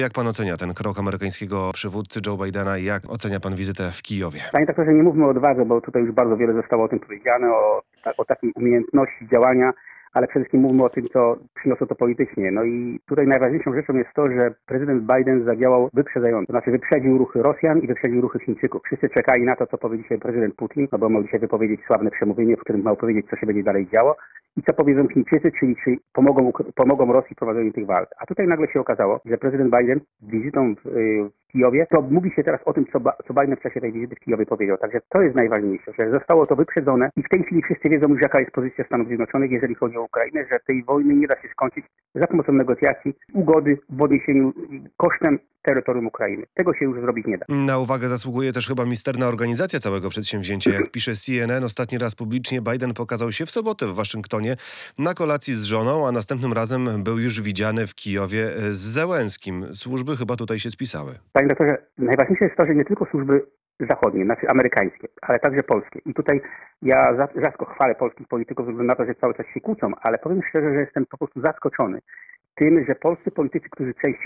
Jak pan ocenia ten krok amerykańskiego przywódcy Joe Bidena i jak ocenia pan wizytę w Kijowie? Panie doktorze, nie mówmy o odwadze, bo tutaj już bardzo wiele zostało o tym powiedziane, o takiej umiejętności działania, ale przede wszystkim mówmy o tym, co przyniosło to politycznie. No i tutaj najważniejszą rzeczą jest to, że prezydent Biden zadziałał wyprzedzająco. To znaczy wyprzedził ruchy Rosjan i wyprzedził ruchy Chińczyków. Wszyscy czekali na to, co powie dzisiaj prezydent Putin, no bo miał dzisiaj wypowiedzieć sławne przemówienie, w którym miał powiedzieć, co się będzie dalej działo i co powiedzą Chińczycy, czyli czy pomogą Rosji w prowadzeniu tych walk. A tutaj nagle się okazało, że prezydent Biden wizytą w Kijowie, to mówi się teraz o tym, co Biden w czasie tej wizyty w Kijowie powiedział. Także to jest najważniejsze, że zostało to wyprzedzone i w tej chwili wszyscy wiedzą już, jaka jest pozycja Stanów Zjednoczonych, jeżeli chodzi o Ukrainę, że tej wojny nie da się skończyć za pomocą negocjacji, ugody w odniesieniu kosztem terytorium Ukrainy. Tego się już zrobić nie da. Na uwagę zasługuje też chyba misterna organizacja całego przedsięwzięcia. Jak pisze CNN, ostatni raz publicznie Biden pokazał się w sobotę w Waszyngtonie na kolacji z żoną, a następnym razem był już widziany w Kijowie z Zełenskim. Służby chyba tutaj się spisały. Panie doktorze, najważniejsze jest to, że nie tylko służby zachodnie, znaczy amerykańskie, ale także polskie. I tutaj ja rzadko chwalę polskich polityków ze względu na to, że cały czas się kłócą, ale powiem szczerze, że jestem po prostu zaskoczony tym, że polscy politycy, którzy część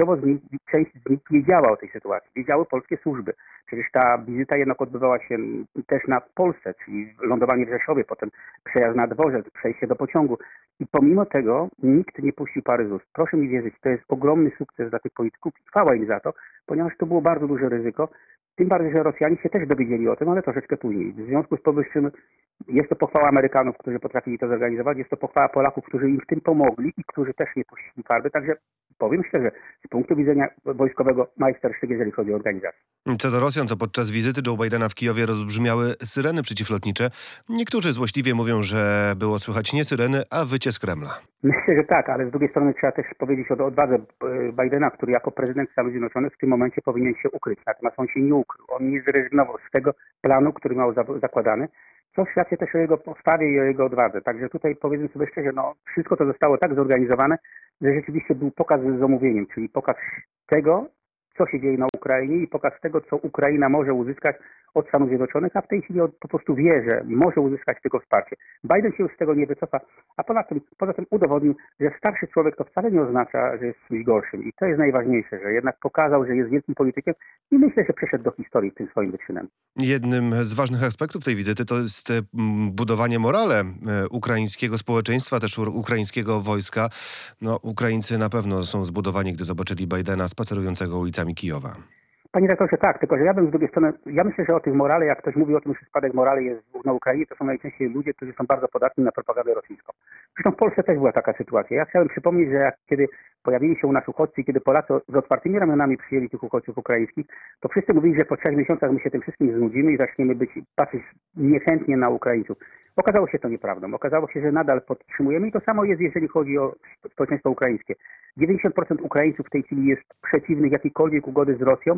z nich wiedziała o tej sytuacji, wiedziały polskie służby. Przecież ta wizyta jednak odbywała się też w Polsce, czyli lądowanie w Rzeszowie, potem przejazd na dworzec, przejście do pociągu. I pomimo tego nikt nie puścił pary z ust. Proszę mi wierzyć, to jest ogromny sukces dla tych polityków i chwała im za to, ponieważ to było bardzo duże ryzyko. Tym bardziej, że Rosjanie się też dowiedzieli o tym, ale troszeczkę później. W związku z powyższym jest to pochwała Amerykanów, którzy potrafili to zorganizować, jest to pochwała Polaków, którzy im w tym pomogli i którzy też nie puścili farby. Także powiem szczerze, z punktu widzenia wojskowego majstersztyk, jeżeli chodzi o organizację. Co do Rosjan, to podczas wizyty Joe Bidena w Kijowie rozbrzmiały syreny przeciwlotnicze. Niektórzy złośliwie mówią, że było słychać nie syreny, a wycie z Kremla. Myślę, że tak, ale z drugiej strony trzeba też powiedzieć o odwadze Bidena, który jako prezydent Stanów Zjednoczonych w tym momencie powinien się ukryć. Natomiast on się nie ukrył. On nie zrezygnował z tego planu, który miał zakładany, co świadczy też o jego postawie i o jego odwadze. Także tutaj powiedzmy sobie szczerze, wszystko to zostało tak zorganizowane, że rzeczywiście był pokaz z zamówieniem, czyli pokaz tego, co się dzieje na Ukrainie i pokaz tego, co Ukraina może uzyskać od Stanów Zjednoczonych, a w tej chwili po prostu wie, że może uzyskać tylko wsparcie. Biden się już z tego nie wycofa, a poza tym udowodnił, że starszy człowiek to wcale nie oznacza, że jest czymś gorszym. I to jest najważniejsze, że jednak pokazał, że jest wielkim politykiem i myślę, że przeszedł do historii tym swoim wyczynem. Jednym z ważnych aspektów tej wizyty to jest budowanie morale ukraińskiego społeczeństwa, też ukraińskiego wojska. Ukraińcy na pewno są zbudowani, gdy zobaczyli Bidena spacerującego ulicami Kijowa. Panie redaktorze, tak, tylko że ja bym z drugiej strony, ja myślę, że o tych morale, jak ktoś mówi o tym, że spadek morale jest na Ukrainie, to są najczęściej ludzie, którzy są bardzo podatni na propagandę rosyjską. Zresztą w Polsce też była taka sytuacja. Ja chciałem przypomnieć, że kiedy pojawili się u nas uchodźcy, kiedy Polacy z otwartymi ramionami przyjęli tych uchodźców ukraińskich, to wszyscy mówili, że po 3 miesiącach my się tym wszystkim znudzimy i zaczniemy patrzeć niechętnie na Ukraińców. Okazało się to nieprawdą. Okazało się, że nadal podtrzymujemy i to samo jest, jeżeli chodzi o społeczeństwo ukraińskie. 90% Ukraińców w tej chwili jest przeciwnych jakiejkolwiek ugody z Rosją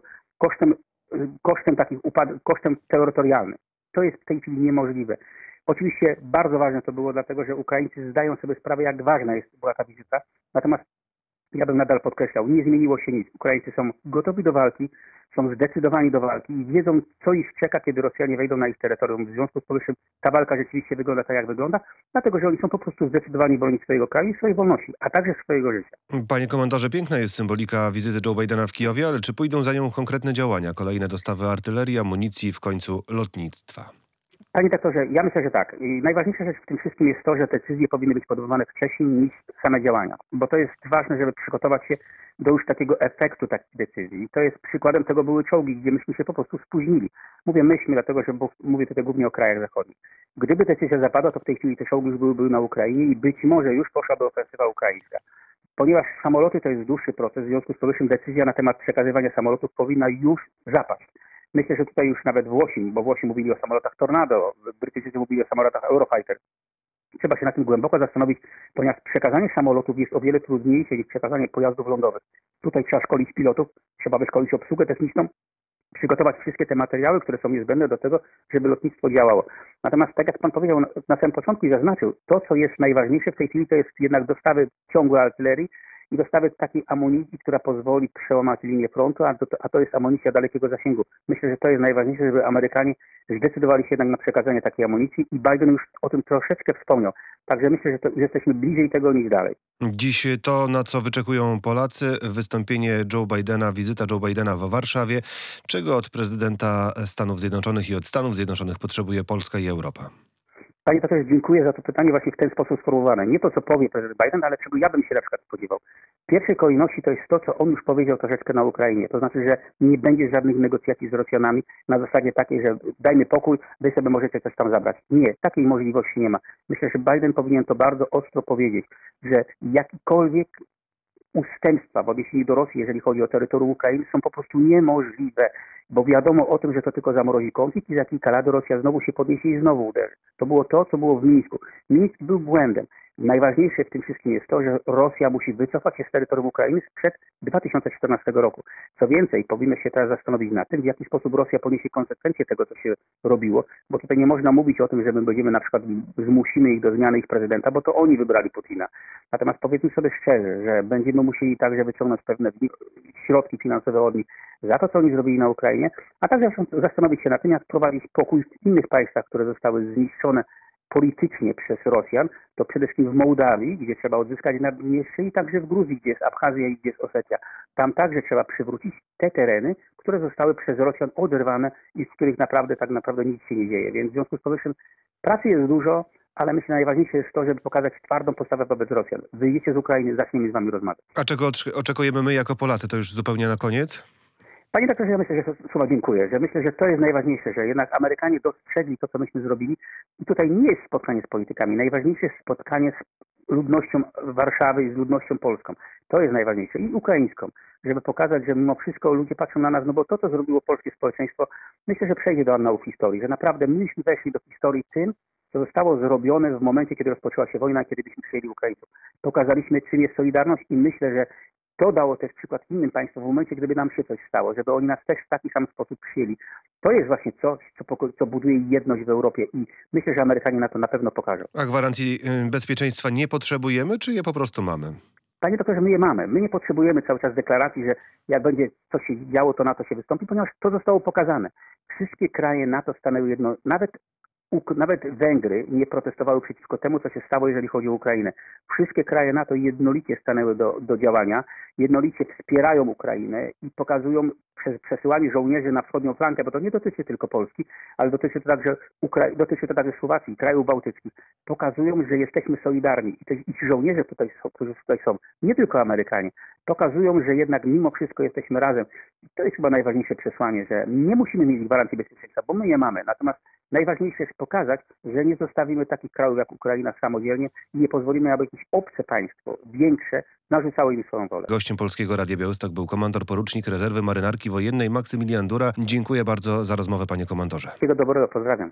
kosztem terytorialnym. To jest w tej chwili niemożliwe. Oczywiście bardzo ważne to było dlatego, że Ukraińcy zdają sobie sprawę, jak ważna była ta wizyta. Natomiast ja bym nadal podkreślał, nie zmieniło się nic. Ukraińcy są gotowi do walki, są zdecydowani do walki i wiedzą, co ich czeka, kiedy Rosjanie wejdą na ich terytorium. W związku z powyższym ta walka rzeczywiście wygląda tak, jak wygląda, dlatego że oni są po prostu zdecydowani bronić swojego kraju i swojej wolności, a także swojego życia. Panie komandorze, piękna jest symbolika wizyty Joe Bidena w Kijowie, ale czy pójdą za nią konkretne działania? Kolejne dostawy artylerii, amunicji, w końcu lotnictwa? Panie doktorze, ja myślę, że tak. I najważniejsza rzecz w tym wszystkim jest to, że decyzje powinny być podejmowane wcześniej niż same działania. Bo to jest ważne, żeby przygotować się do już takiego efektu takich decyzji. I to jest przykładem tego były czołgi, gdzie myśmy się po prostu spóźnili. Mówię myśmy, dlatego że mówię tutaj głównie o krajach zachodnich. Gdyby decyzja zapadła, to w tej chwili te czołgi już były na Ukrainie i być może już poszłaby ofensywa ukraińska. Ponieważ samoloty to jest dłuższy proces, w związku z powyższym decyzja na temat przekazywania samolotów powinna już zapaść. Myślę, że tutaj już nawet Włosi, bo Włosi mówili o samolotach Tornado, Brytyjczycy mówili o samolotach Eurofighter. Trzeba się nad tym głęboko zastanowić, ponieważ przekazanie samolotów jest o wiele trudniejsze niż przekazanie pojazdów lądowych. Tutaj trzeba szkolić pilotów, trzeba wyszkolić obsługę techniczną, przygotować wszystkie te materiały, które są niezbędne do tego, żeby lotnictwo działało. Natomiast tak jak pan powiedział na samym początku i zaznaczył, to co jest najważniejsze w tej chwili to jest jednak dostawy ciągłe artylerii i dostawy takiej amunicji, która pozwoli przełamać linię frontu, a to jest amunicja dalekiego zasięgu. Myślę, że to jest najważniejsze, żeby Amerykanie zdecydowali się jednak na przekazanie takiej amunicji i Biden już o tym troszeczkę wspomniał. Także myślę, że jesteśmy bliżej tego niż dalej. Dziś to, na co wyczekują Polacy, wystąpienie Joe Bidena, wizyta Joe Bidena w Warszawie. Czego od prezydenta Stanów Zjednoczonych i od Stanów Zjednoczonych potrzebuje Polska i Europa? Panie profesorze, dziękuję za to pytanie właśnie w ten sposób sformułowane. Nie to, co powie prezydent Biden, ale czego ja bym się na przykład spodziewał. W pierwszej kolejności to jest to, co on już powiedział troszeczkę na Ukrainie. To znaczy, że nie będzie żadnych negocjacji z Rosjanami na zasadzie takiej, że dajmy pokój, wy sobie możecie coś tam zabrać. Nie, takiej możliwości nie ma. Myślę, że Biden powinien to bardzo ostro powiedzieć, że jakikolwiek ustępstwa w odniesieniu do Rosji, jeżeli chodzi o terytorium Ukrainy, są po prostu niemożliwe, bo wiadomo o tym, że to tylko zamrozi konflikt i za kilka lat Rosja znowu się podniesie i znowu uderzy. To było to, co było w Mińsku. Mińsk był błędem. Najważniejsze w tym wszystkim jest to, że Rosja musi wycofać się z terytorium Ukrainy sprzed 2014 roku. Co więcej, powinno się teraz zastanowić nad tym, w jaki sposób Rosja poniesie konsekwencje tego, co się robiło, bo tutaj nie można mówić o tym, że my będziemy na przykład zmusimy ich do zmiany ich prezydenta, bo to oni wybrali Putina. Natomiast powiedzmy sobie szczerze, że będziemy musieli także wyciągnąć pewne środki finansowe od nich za to, co oni zrobili na Ukrainie, a także zastanowić się nad tym, jak prowadzić pokój w innych państwach, które zostały zniszczone politycznie przez Rosjan, to przede wszystkim w Mołdawii, gdzie trzeba odzyskać Naddniestrze i także w Gruzji, gdzie jest Abchazja i gdzie jest Osetia. Tam także trzeba przywrócić te tereny, które zostały przez Rosjan oderwane i z których tak naprawdę nic się nie dzieje. Więc w związku z powyższym pracy jest dużo, ale myślę, najważniejsze jest to, żeby pokazać twardą postawę wobec Rosjan. Wyjdziecie z Ukrainy, zaczniemy z wami rozmawiać. A czego oczekujemy my jako Polacy? To już zupełnie na koniec? Panie doktorze, ja myślę, że słowa dziękuję, że myślę, że to jest najważniejsze, że jednak Amerykanie dostrzegli to, co myśmy zrobili i tutaj nie jest spotkanie z politykami. Najważniejsze jest spotkanie z ludnością Warszawy i z ludnością polską. To jest najważniejsze i ukraińską, żeby pokazać, że mimo wszystko ludzie patrzą na nas, no bo to, co zrobiło polskie społeczeństwo, myślę, że przejdzie do annałów historii, że naprawdę myśmy weszli do historii tym, co zostało zrobione w momencie, kiedy rozpoczęła się wojna, kiedy byśmy przyjęli Ukraińców. Pokazaliśmy, czym jest solidarność i myślę, że to dało też przykład innym państwom w momencie, gdyby nam się coś stało, żeby oni nas też w taki sam sposób przyjęli. To jest właśnie coś, co buduje jedność w Europie i myślę, że Amerykanie na to na pewno pokażą. A gwarancji bezpieczeństwa nie potrzebujemy, czy je po prostu mamy? Panie doktorze, my je mamy. My nie potrzebujemy cały czas deklaracji, że jak będzie coś się działo, to NATO się wystąpi, ponieważ to zostało pokazane. Wszystkie kraje NATO stanęły jedno, nawet Węgry nie protestowały przeciwko temu, co się stało, jeżeli chodzi o Ukrainę. Wszystkie kraje NATO jednolicie stanęły do działania, jednolicie wspierają Ukrainę i pokazują przez przesyłanie żołnierzy na wschodnią flankę, bo to nie dotyczy tylko Polski, ale dotyczy to także Słowacji, krajów bałtyckich. Pokazują, że jesteśmy solidarni i ci żołnierze, którzy tutaj są, nie tylko Amerykanie, pokazują, że jednak mimo wszystko jesteśmy razem. I to jest chyba najważniejsze przesłanie, że nie musimy mieć gwarancji bezpieczeństwa, bo my je mamy. Natomiast najważniejsze jest pokazać, że nie zostawimy takich krajów jak Ukraina samodzielnie i nie pozwolimy, aby jakieś obce państwo, większe, narzucało im swoją wolę. Gościem Polskiego Radia Białystok był komandor porucznik rezerwy marynarki wojennej Maksymilian Dura. Dziękuję bardzo za rozmowę, panie komandorze. Wszystkiego dobrego, pozdrawiam.